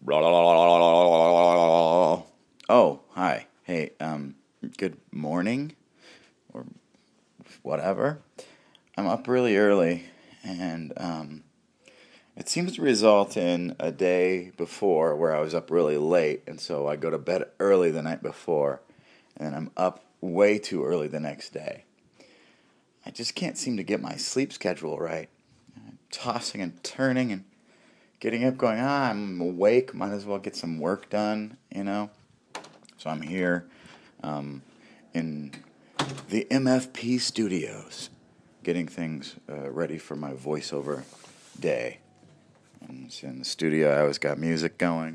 Oh, hi. Hey, good morning or whatever. I'm up really early and it seems to result in a day before where I was up really late and so I go to bed early the night before and I'm up way too early the next day. I just can't seem to get my sleep schedule right. I'm tossing and turning and getting up going, I'm awake, might as well get some work done. So I'm here in the MFP studios getting things ready for my voiceover day. And so in the studio, I always got music going.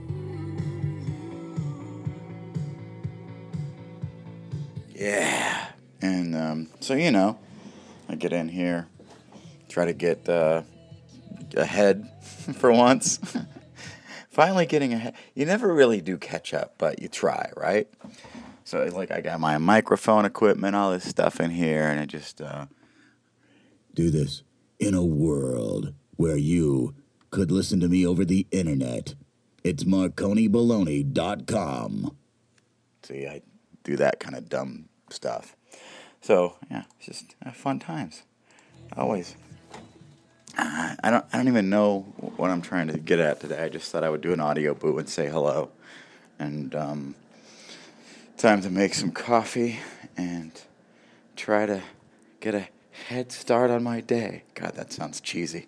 Yeah. And so, I get in here, try to get ahead for once. Finally getting ahead. You never really do catch up, but you try, right? So, like, I got my microphone equipment, all this stuff in here, and I just do this in a world where you could listen to me over the internet. It's MarconiBaloney.com. See, I do that kind of dumb stuff. So, yeah, it's just fun times. Always. I don't even know what I'm trying to get at today. I just thought I would do an audio boo and say hello. And time to make some coffee and try to get a head start on my day. God, that sounds cheesy.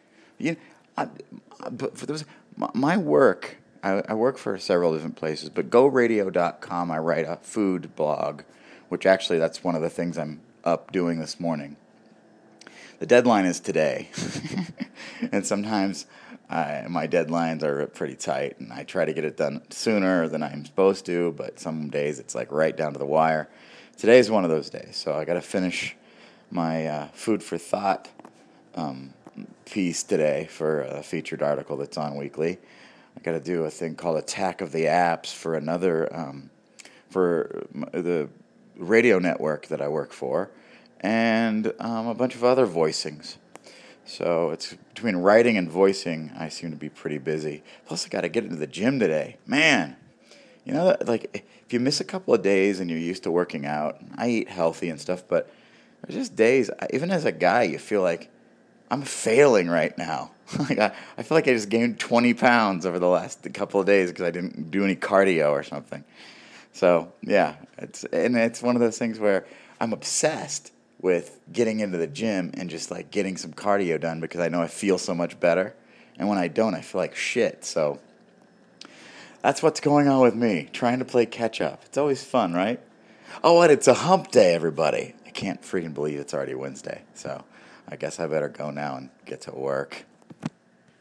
But for those, my work, I work for several different places, but GoRadio.com, I write a food blog, which actually that's one of the things I'm up doing this morning. The deadline is today, and sometimes my deadlines are pretty tight, and I try to get it done sooner than I'm supposed to, but some days it's like right down to the wire. Today's one of those days, so I got to finish my food for thought piece today for a featured article that's on Weekly. I got to do a thing called Attack of the Apps for another for the radio network that I work for, and a bunch of other voicings. So it's between writing and voicing, I seem to be pretty busy. Plus, I got to get into the gym today. Man, like if you miss a couple of days and you're used to working out, I eat healthy and stuff, but there's just days, even as a guy, you feel like I'm failing right now. Like I feel like I just gained 20 pounds over the last couple of days because I didn't do any cardio or something. So yeah, it's one of those things where I'm obsessed with getting into the gym and just like getting some cardio done because I know I feel so much better. And when I don't, I feel like shit. So that's what's going on with me, trying to play catch up. It's always fun, right? Oh, and it's a hump day, everybody. I can't freaking believe it's already Wednesday. So I guess I better go now and get to work.